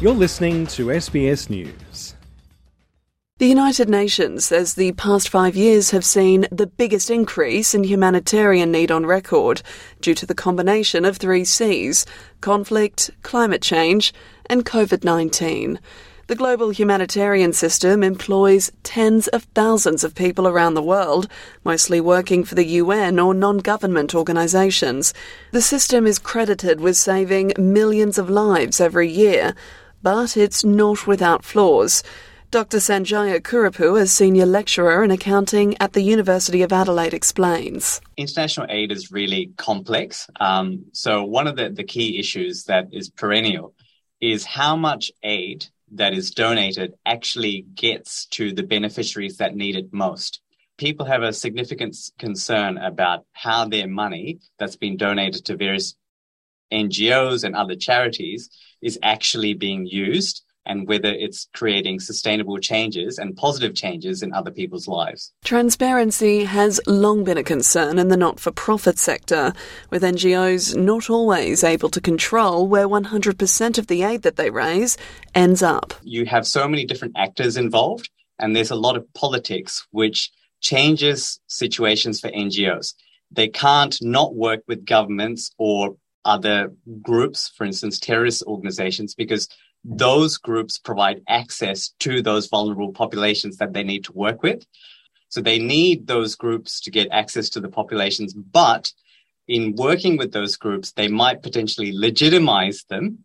You're listening to SBS News. The United Nations says the past 5 years have seen the biggest increase in humanitarian need on record due to the combination of 3 Cs: conflict, climate change and COVID-19. The global humanitarian system employs tens of thousands of people around the world, mostly working for the UN or non-government organisations. The system is credited with saving millions of lives every year, but it's not without flaws. Dr. Sanjaya Kuripu, a senior lecturer in accounting at the University of Adelaide, explains. International aid is really complex. So one of the key issues that is perennial is how much aid that is donated actually gets to the beneficiaries that need it most. People have a significant concern about how their money that's been donated to various NGOs and other charities is actually being used, and whether it's creating sustainable changes and positive changes in other people's lives. Transparency has long been a concern in the not-for-profit sector, with NGOs not always able to control where 100% of the aid that they raise ends up. You have so many different actors involved, and there's a lot of politics which changes situations for NGOs. They can't not work with governments or other groups, for instance, terrorist organizations, because those groups provide access to those vulnerable populations that they need to work with. So they need those groups to get access to the populations, but in working with those groups, they might potentially legitimize them,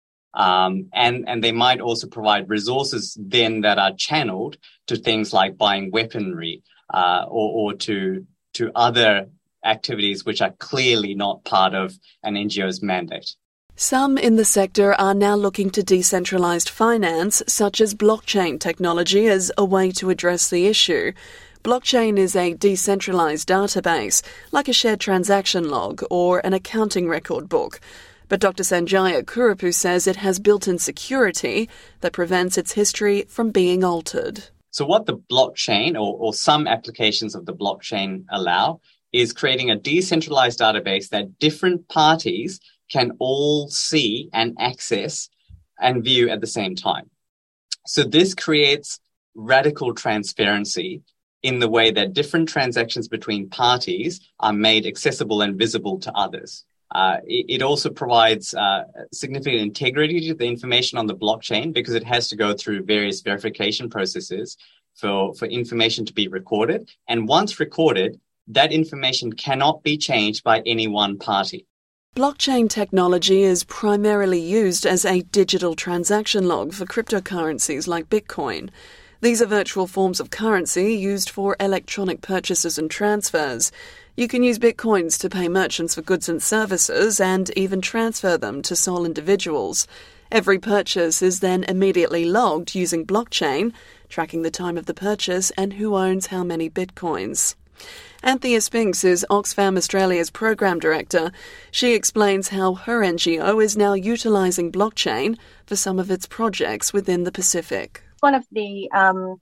and they might also provide resources then that are channeled to things like buying weaponry or to other activities which are clearly not part of an NGO's mandate. Some in the sector are now looking to decentralised finance, such as blockchain technology, as a way to address the issue. Blockchain is a decentralised database, like a shared transaction log or an accounting record book. But Dr. Sanjaya Kuripu says it has built-in security that prevents its history from being altered. So what the blockchain or some applications of the blockchain allow is creating a decentralised database that different parties can all see and access and view at the same time. So this creates radical transparency in the way that different transactions between parties are made accessible and visible to others. It also provides significant integrity to the information on the blockchain because it has to go through various verification processes for information to be recorded. And once recorded, that information cannot be changed by any one party. Blockchain technology is primarily used as a digital transaction log for cryptocurrencies like Bitcoin. These are virtual forms of currency used for electronic purchases and transfers. You can use Bitcoins to pay merchants for goods and services and even transfer them to sole individuals. Every purchase is then immediately logged using blockchain, tracking the time of the purchase and who owns how many Bitcoins. Anthea Spinks is Oxfam Australia's Program Director. She explains how her NGO is now utilising blockchain for some of its projects within the Pacific. One of the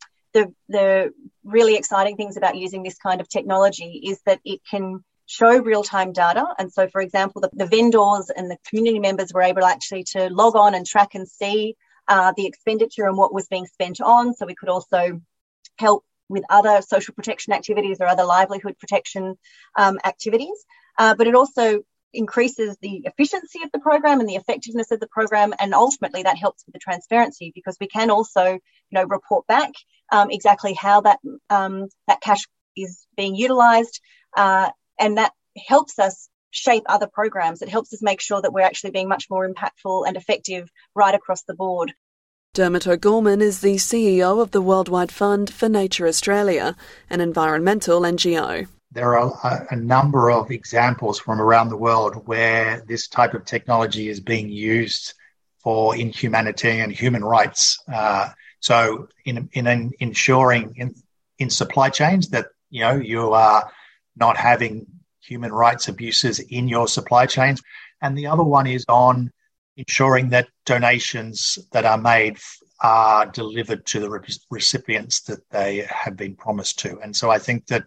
really exciting things about using this kind of technology is that it can show real-time data. And so, for example, the vendors and the community members were able actually to log on and track and see the expenditure and what was being spent on. So we could also help with other social protection activities or other livelihood protection activities. But it also increases the efficiency of the program and the effectiveness of the program, and ultimately that helps with the transparency because we can also, report back exactly how that cash is being utilised, and that helps us shape other programs. It helps us make sure that we're actually being much more impactful and effective right across the board. Dermot O'Gorman is the CEO of the Worldwide Fund for Nature Australia, an environmental NGO. There are a number of examples from around the world where this type of technology is being used in humanitarian human rights. So in ensuring in supply chains that, you are not having human rights abuses in your supply chains. And the other one is on ensuring that donations that are made are delivered to the recipients that they have been promised to. And so I think that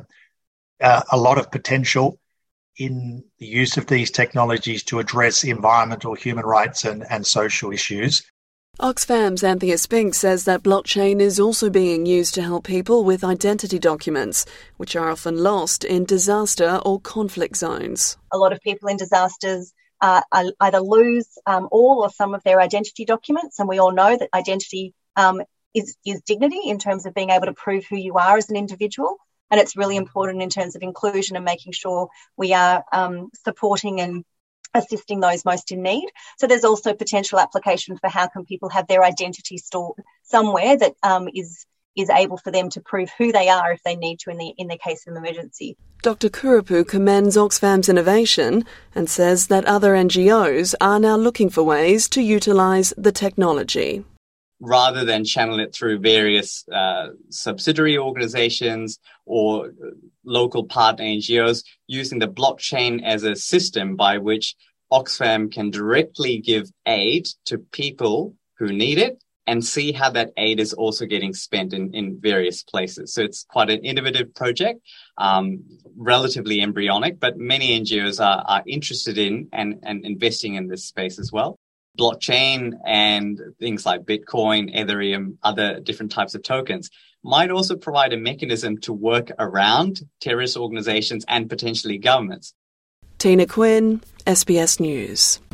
a lot of potential in the use of these technologies to address environmental, human rights and social issues. Oxfam's Anthea Spink says that blockchain is also being used to help people with identity documents, which are often lost in disaster or conflict zones. A lot of people in disasters either lose all or some of their identity documents, and we all know that identity is dignity in terms of being able to prove who you are as an individual. And it's really important in terms of inclusion and making sure we are supporting and assisting those most in need. So there's also potential application for how can people have their identity stored somewhere that is able for them to prove who they are if they need to in the case of an emergency. Dr Kurupu commends Oxfam's innovation and says that other NGOs are now looking for ways to utilise the technology. Rather than channel it through various subsidiary organizations or local partner NGOs, using the blockchain as a system by which Oxfam can directly give aid to people who need it and see how that aid is also getting spent in various places. So it's quite an innovative project, relatively embryonic, but many NGOs are interested in and investing in this space as well. Blockchain and things like Bitcoin, Ethereum, other different types of tokens might also provide a mechanism to work around terrorist organizations and potentially governments. Tina Quinn, SBS News.